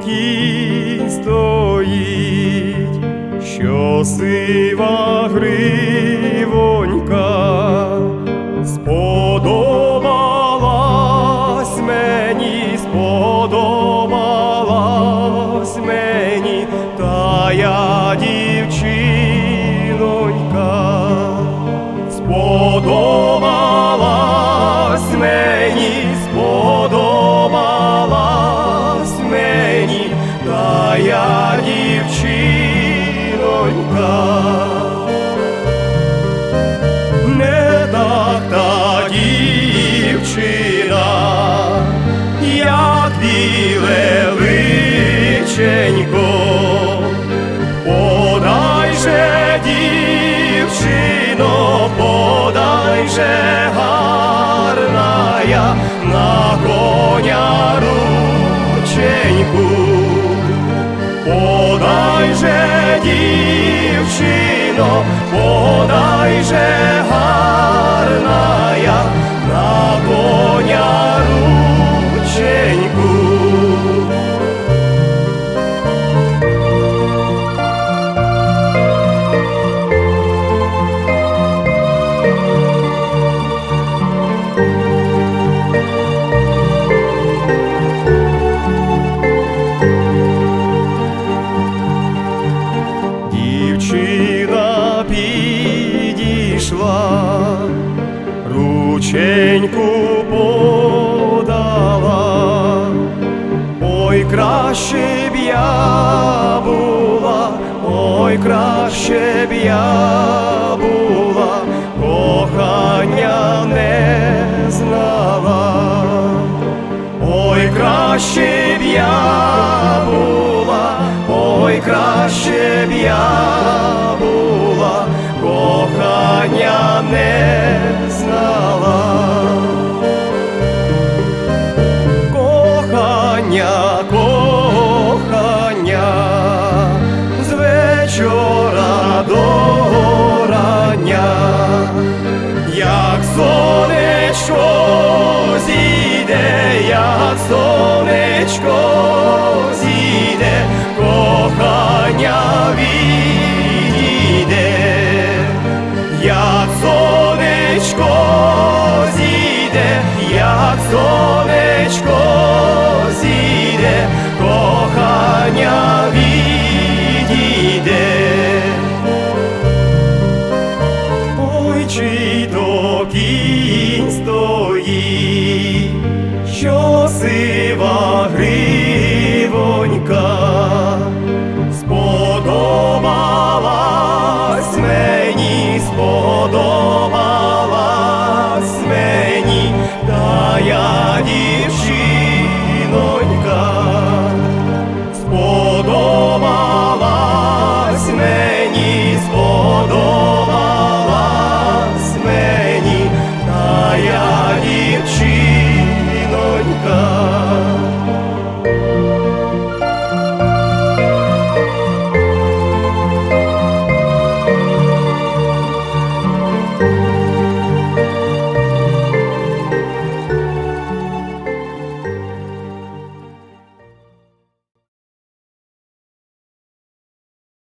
кінь стоїть, що сива гривонька сподобалась мені, сподобалась мені тая дівчинонька, сподобалась мені, сподобалась мені тая дівчинонька. Не так та дівчина, як біле личенько, подай же, дівчино, подай же гарная на коня рученьку, подай же, дівчино, подай же гарная на коня рученьку. Дівчина підійшла, рученьку подала, ой, краще б я була, ой, краще б я була, кохання не знала, ой, краще б я була, ой, краще б я була, кохання не знала. Кохання, кохання, з вечора до рання, як сонечко зійде, як сонечко зійде, кохання відійде, як сонечко зійде, як сонечко зійде, кохання відійде. Ой, чи то кінь стоїть, що сива